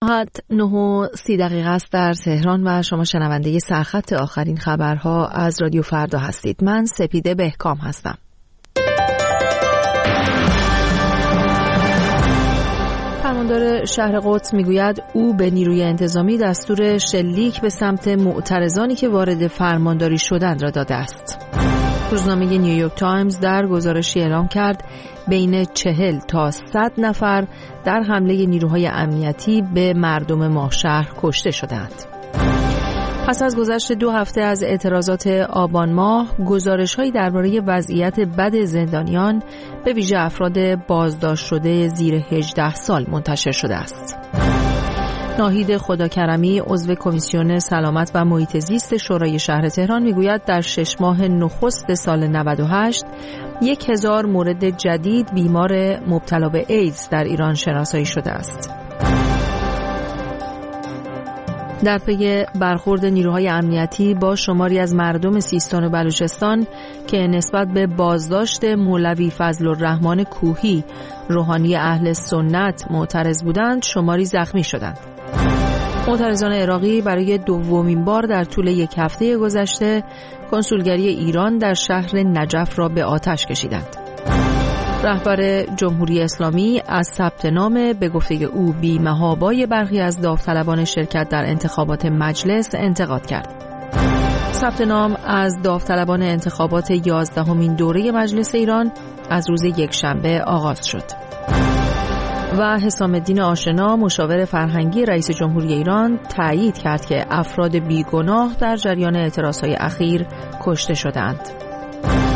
ساعت 9:30 است در تهران و شما شنونده سرخط آخرین خبرها از رادیو فردا هستید. من سپیده بهکام هستم. فرماندار شهر قدس میگوید او به نیروی انتظامی دستور شلیک به سمت معترضانی که وارد فرمانداری شدند را داده است. روزنامه نیویورک تایمز در گزارشی اعلام کرد بین 40 تا 100 نفر در حمله نیروهای امنیتی به مردم ماهشهر کشته شدند. پس از گذشت 2 هفته از اعتراضات آبان ماه، گزارش‌هایی درباره وضعیت بد زندانیان به ویژه افراد بازداشت شده زیر 18 سال منتشر شده است. ناهید خداکرمی عضو کمیسیون سلامت و محیط زیست شورای شهر تهران میگوید در 6 ماه نخست سال 98 1000 مورد جدید بیمار مبتلا به ایدز در ایران شناسایی شده است. در پی برخورد نیروهای امنیتی با شماری از مردم سیستان و بلوچستان که نسبت به بازداشت مولوی فضل الرحمن کوهی روحانی اهل سنت معترض بودند، شماری زخمی شدند. معترضان عراقی برای دومین بار در طول 1 هفته گذشته کنسولگری ایران در شهر نجف را به آتش کشیدند. رهبر جمهوری اسلامی از ثبت نام به گفته او بی‌محابای برخی از داوطلبان شرکت در انتخابات مجلس انتقاد کرد. ثبت نام از داوطلبان انتخابات 11مین دوره مجلس ایران از روز یکشنبه آغاز شد. و حسام الدین آشنا مشاور فرهنگی رئیس جمهوری ایران تایید کرد که افراد بیگناه در جریان اعتراضهای اخیر کشته شدند.